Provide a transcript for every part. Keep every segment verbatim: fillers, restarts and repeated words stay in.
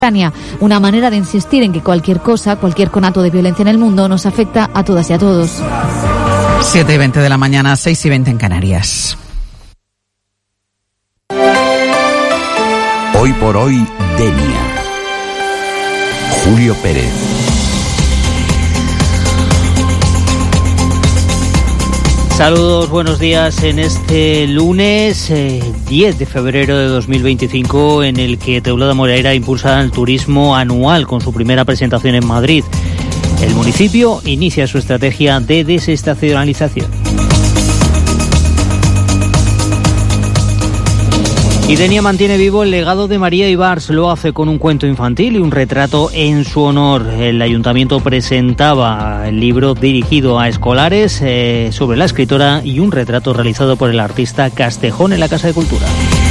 Una manera de insistir en que cualquier cosa, cualquier conato de violencia en el mundo nos afecta a todas y a todos. siete y veinte de la mañana, seis y veinte en Canarias. Hoy por hoy, Denia. Julio Pérez. Saludos, buenos días en este lunes eh, diez de febrero de dos mil veinticinco, en el que Teulada Moraira impulsa el turismo anual con su primera presentación en Madrid. El municipio inicia su estrategia de desestacionalización. Y Denia mantiene vivo el legado de María Ibars, lo hace con un cuento infantil y un retrato en su honor. El ayuntamiento presentaba el libro dirigido a escolares eh, sobre la escritora y un retrato realizado por el artista Castejón en la Casa de Cultura.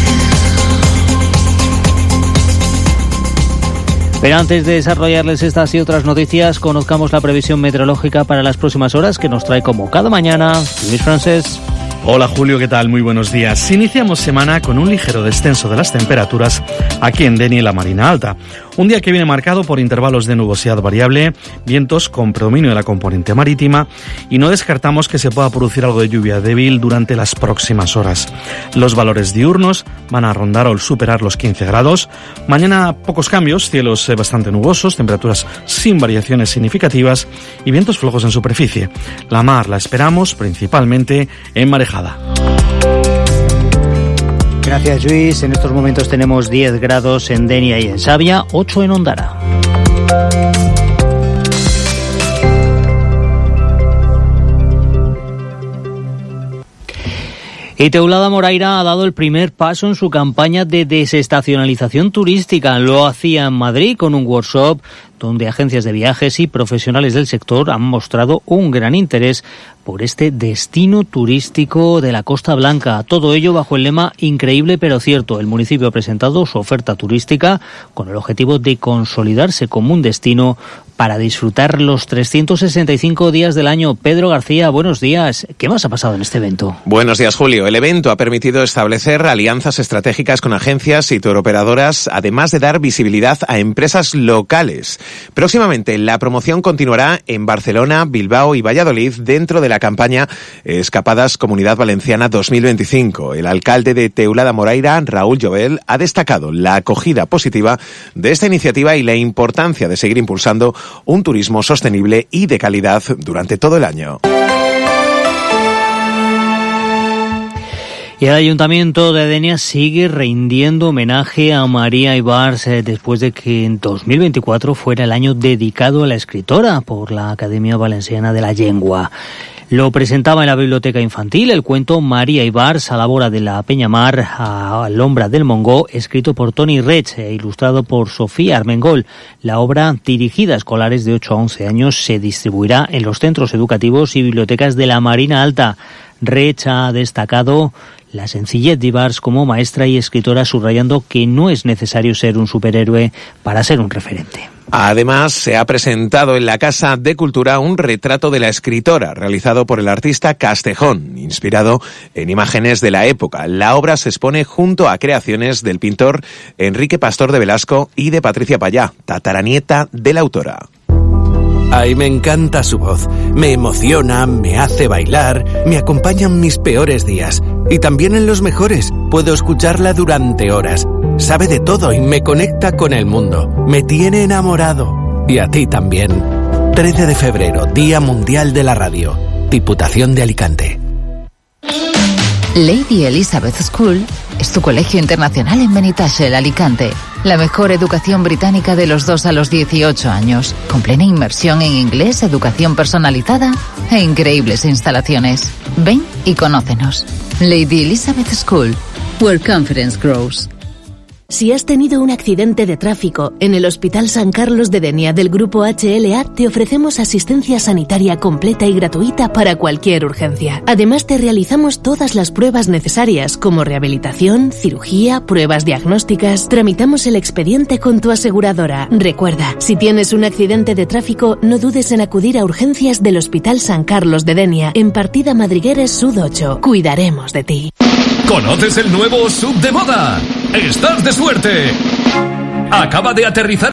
Pero antes de desarrollarles estas y otras noticias, conozcamos la previsión meteorológica para las próximas horas que nos trae como cada mañana Luis Francés. Hola Julio, ¿qué tal? Muy buenos días. Iniciamos semana con un ligero descenso de las temperaturas aquí en Denia y la Marina Alta. Un día que viene marcado por intervalos de nubosidad variable, vientos con predominio de la componente marítima y no descartamos que se pueda producir algo de lluvia débil durante las próximas horas. Los valores diurnos van a rondar o superar los quince grados. Mañana pocos cambios, cielos bastante nubosos, temperaturas sin variaciones significativas y vientos flojos en superficie. La mar la esperamos principalmente en marejada. Gracias, Luis. En estos momentos tenemos diez grados en Denia y en Savia, ocho en Ondara. Y Teulada Moraira ha dado el primer paso en su campaña de desestacionalización turística. Lo hacía en Madrid con un workshop donde agencias de viajes y profesionales del sector han mostrado un gran interés por este destino turístico de la Costa Blanca. Todo ello bajo el lema Increíble pero cierto. El municipio ha presentado su oferta turística con el objetivo de consolidarse como un destino para disfrutar los trescientos sesenta y cinco días del año. Pedro García, buenos días. ¿Qué más ha pasado en este evento? Buenos días, Julio. El evento ha permitido establecer alianzas estratégicas con agencias y touroperadoras, además de dar visibilidad a empresas locales. Próximamente, la promoción continuará en Barcelona, Bilbao y Valladolid dentro de la campaña Escapadas Comunidad Valenciana dos mil veinticinco. El alcalde de Teulada Moraira, Raúl Jovel, ha destacado la acogida positiva de esta iniciativa y la importancia de seguir impulsando un turismo sostenible y de calidad durante todo el año. Y el Ayuntamiento de Denia sigue rindiendo homenaje a María Ibars eh, después de que en dos mil veinticuatro fuera el año dedicado a la escritora por la Academia Valenciana de la Llengua. Lo presentaba en la biblioteca infantil el cuento María Ibars a la vora de la Peñamar a l'ombra del Mongó, escrito por Toni Reig e ilustrado por Sofía Armengol. La obra, dirigida a escolares de ocho a once años, se distribuirá en los centros educativos y bibliotecas de la Marina Alta. Reig ha destacado la sencillez de Ibars como maestra y escritora, subrayando que no es necesario ser un superhéroe para ser un referente. Además, se ha presentado en la Casa de Cultura un retrato de la escritora realizado por el artista Castejón, inspirado en imágenes de la época. La obra se expone junto a creaciones del pintor Enrique Pastor de Velasco y de Patricia Payá, tataranieta de la autora. Ay, me encanta su voz. Me emociona, me hace bailar, me acompaña en mis peores días. Y también en los mejores. Puedo escucharla durante horas. Sabe de todo y me conecta con el mundo. Me tiene enamorado. Y a ti también. trece de febrero, Día Mundial de la Radio. Diputación de Alicante. Lady Elizabeth School es tu colegio internacional en Benitatxell, Alicante. La mejor educación británica de los dos a los dieciocho años, con plena inmersión en inglés, educación personalizada e increíbles instalaciones. Ven y conócenos. Lady Elizabeth School, where confidence grows. Si has tenido un accidente de tráfico, en el Hospital San Carlos de Denia del Grupo H L A te ofrecemos asistencia sanitaria completa y gratuita para cualquier urgencia. Además, te realizamos todas las pruebas necesarias, como rehabilitación, cirugía, pruebas diagnósticas. Tramitamos el expediente con tu aseguradora. Recuerda, si tienes un accidente de tráfico, no dudes en acudir a urgencias del Hospital San Carlos de Denia, en Partida Madrigueres Sud ocho. Cuidaremos de ti. ¿Conoces el nuevo S U V de moda? ¡Estás de suerte! Acaba de aterrizar